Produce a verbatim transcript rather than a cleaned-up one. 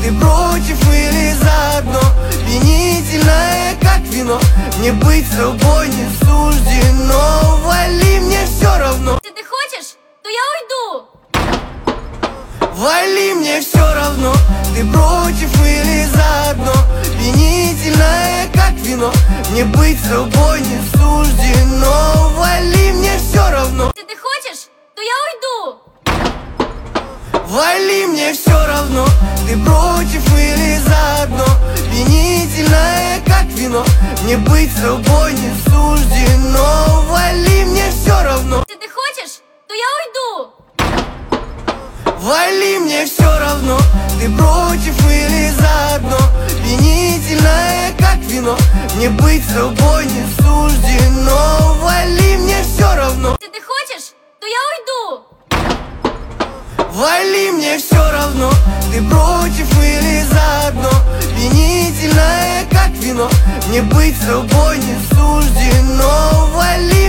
ты против или заодно? Пьянительное, как вино, мне быть с тобой не суждено. Вали, мне все равно. Если ты хочешь, то я уйду. Вали, мне все равно, ты против или заодно? Пьянительное, как вино, мне быть с тобой не суждено. Вали, мне все равно. Если ты хочешь, то я уйду. Вали, мне все равно, ты против или заодно? Пьянительное, как вино, мне быть с тобой не суждено. Вали, мне все равно. Если ты хочешь, то я уйду. Вали, мне все равно, ты против или заодно? Пьянительное, как вино, мне быть с тобой не суждено. Вали, мне все равно. Если ты хочешь, то я уйду. Вали, мне все равно, ты против или заодно? Пьянительное, как вино, мне быть с тобой не суждено. Вали.